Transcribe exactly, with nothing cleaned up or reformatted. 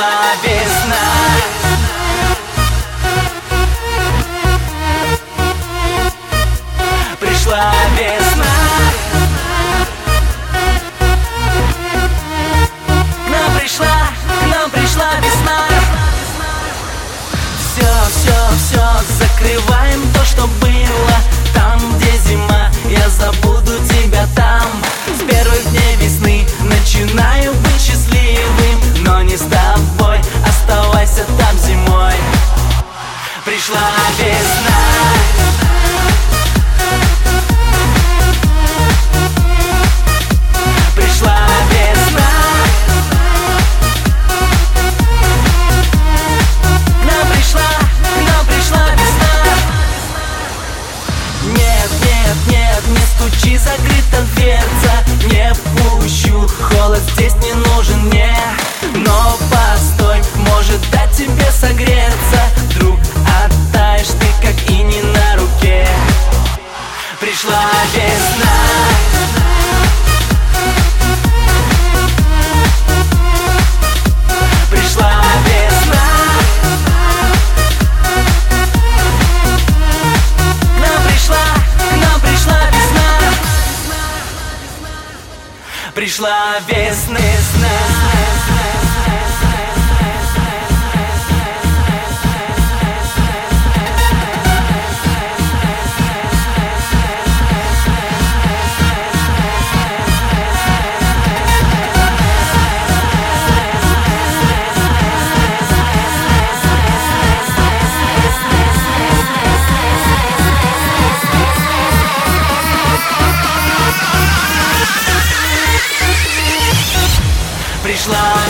Пришла весна. Пришла весна. К нам пришла, к нам пришла весна. Все, все, все, закрываем то, что было. Там, где зима, я забуду тебя там. С первых дней весны начинаю быть счастливым, но не с тобой, оставайся там зимой. Пришла весна. Пришла весна. К нам пришла, к нам пришла весна. Нет, нет, нет, не стучи, закрыта дверца. Не пущу, холод здесь не нужен мне. Но постой, может дать тебе согреться. Вдруг оттаешь ты, как иней на руке. Пришла весна. Пришла весна. К нам пришла, к нам пришла весна. Пришла весна. Пришла